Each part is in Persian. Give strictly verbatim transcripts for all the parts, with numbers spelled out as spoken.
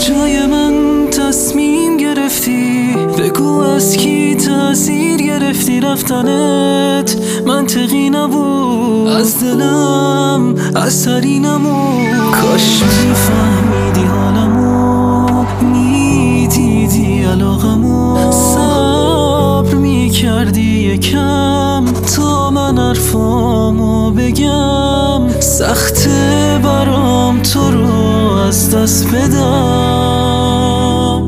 جای من تصمیم گرفتی، بگو از کی تأثیر گرفتی رفتنت منطقی نبود، از دلم اثری نمود. کاش میفهمیدی حالمو، میدیدی علاقمو، صبر میکردی یکم تا من حرفامو بگم. سخته برام تو رو از دست بدم.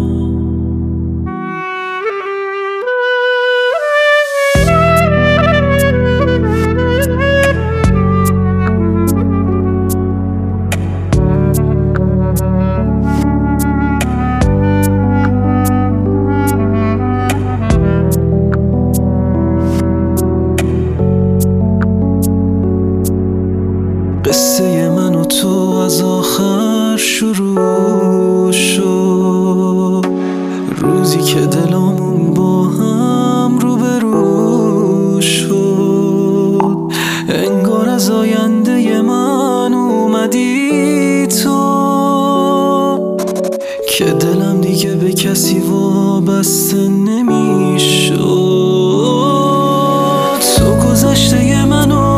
قصه من و تو از آخر شروع شد، روزی که دلامون با هم روبرو شد. انگار از آینده من اومدی تو، که دلم دیگه به کسی وابسته نمیشد. تو گذشته منو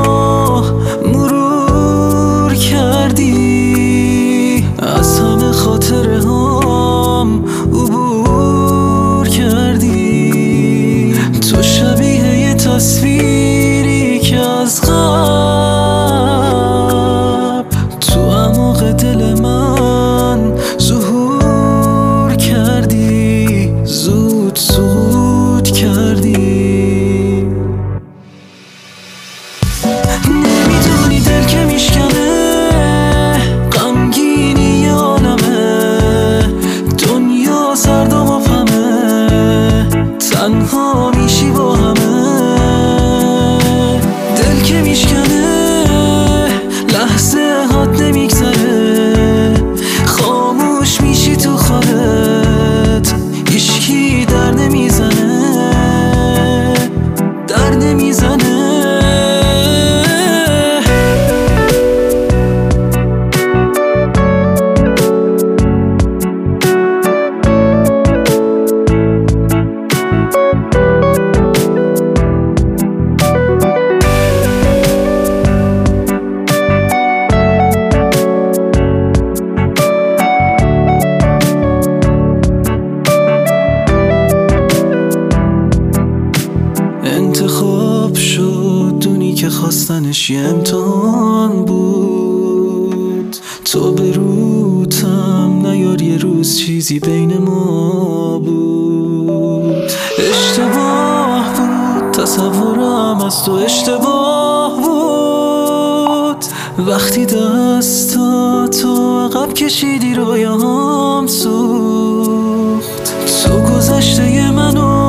مرور کردی، از همه خاطره هم عبور کردی. تو شبیه یه تصویری که از قبل تو اعماق دل من ظهور کردی، زود زود کردی. نمیدونی دل که میشکنه، غمگینی عالمه، دنیا سرد و مبهمه، تنها میشی با همه. دل که میشکنه لحظه حد نمیگذره، خاموش میشی تو خودت، هیچکی در نمیزنه، در نمیزنه. انتخاب شد دونی که خواستنش یه امتحان بود، تو به روتم نیار یه روز چیزی بین ما بود. اشتباه بود تصورم از تو، اشتباه بود وقتی دستا تو عقب کشیدی رویام سوخت. تو گذشته منو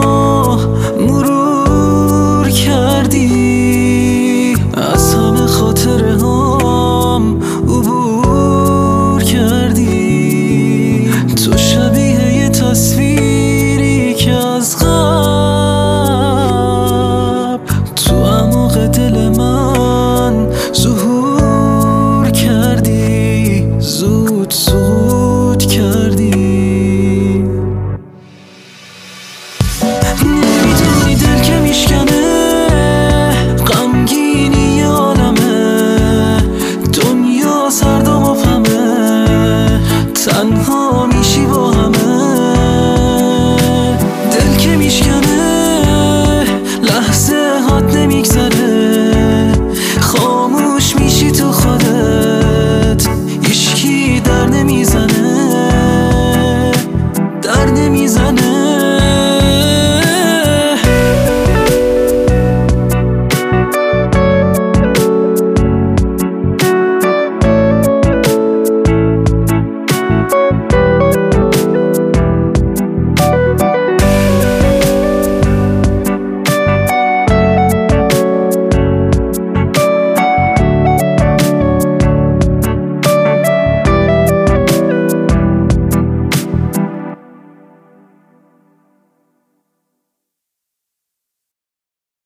مرور کردی، از همه خاطره هم عبور کردی. تو شبیه یه تصویری که از قبل تو اعماق دل من ظهور کردی، زود زود کردی. نمیدونی دل که میشکنه، غمگینی عالمه، دنیا سرد و مبهمه، تنها میشی با همه. دل که میشکنه لحظه حد نمیگذره، خاموش میشی تو خودت،